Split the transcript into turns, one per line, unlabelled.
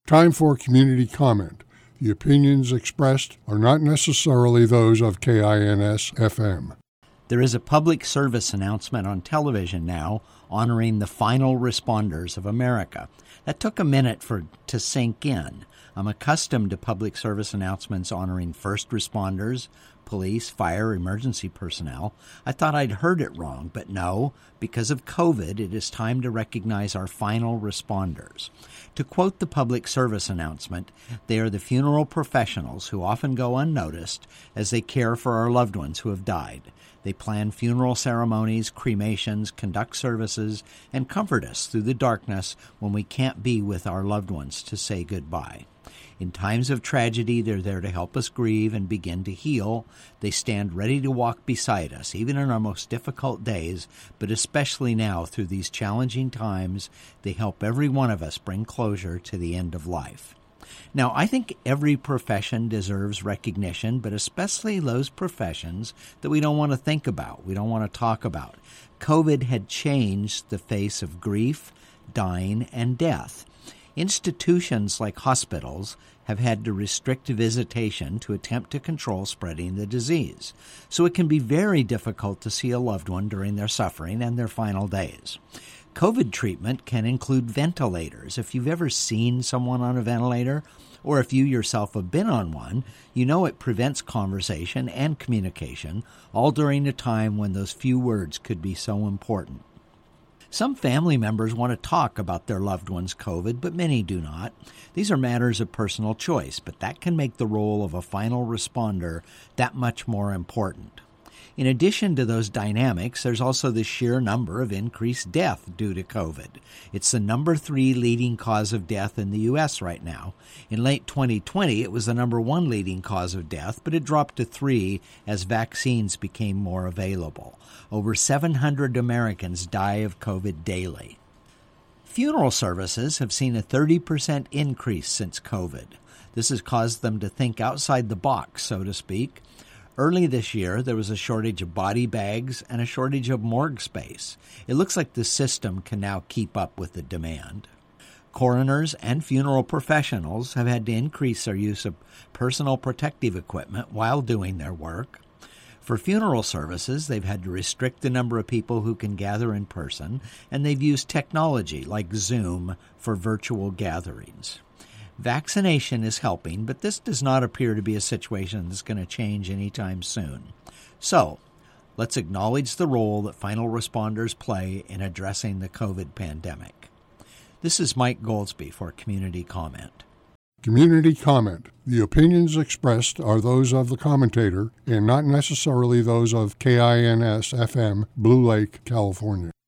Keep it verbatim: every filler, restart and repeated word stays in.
Time for community comment. The opinions expressed are not necessarily those of K I N S F M.
There is a public service announcement on television now honoring the final responders of America. That took a minute for to sink in. I'm accustomed to public service announcements honoring first responders, police, fire, emergency personnel. I thought I'd heard it wrong, but no, because of COVID, it is time to recognize our final responders. To quote the public service announcement, they are the funeral professionals who often go unnoticed as they care for our loved ones who have died. They plan funeral ceremonies, cremations, conduct services, and comfort us through the darkness when we can't be with our loved ones to say goodbye. In times of tragedy, they're there to help us grieve and begin to heal. They stand ready to walk beside us, even in our most difficult days, but especially now through these challenging times, they help every one of us bring closure to the end of life. Now, I think every profession deserves recognition, but especially those professions that we don't want to think about, we don't want to talk about. COVID had changed the face of grief, dying, and death. Institutions like hospitals have had to restrict visitation to attempt to control spreading the disease. So it can be very difficult to see a loved one during their suffering and their final days. COVID treatment can include ventilators. If you've ever seen someone on a ventilator, or if you yourself have been on one, you know it prevents conversation and communication, all during a time when those few words could be so important. Some family members want to talk about their loved one's COVID, but many do not. These are matters of personal choice, but that can make the role of a final responder that much more important. In addition to those dynamics, there's also the sheer number of increased death due to COVID. It's the number three leading cause of death in the U S right now. In late twenty twenty, it was the number one leading cause of death, but it dropped to three as vaccines became more available. Over seven hundred Americans die of COVID daily. Funeral services have seen a thirty percent increase since COVID. This has caused them to think outside the box, so to speak. Early this year, there was a shortage of body bags and a shortage of morgue space. It looks like the system can now keep up with the demand. Coroners and funeral professionals have had to increase their use of personal protective equipment while doing their work. For funeral services, they've had to restrict the number of people who can gather in person, and they've used technology like Zoom for virtual gatherings. Vaccination is helping, but this does not appear to be a situation that's going to change anytime soon. So, let's acknowledge the role that final responders play in addressing the COVID pandemic. This is Mike Goldsby for Community Comment.
Community comment. The opinions expressed are those of the commentator and not necessarily those of K I N S F M, Blue Lake, California.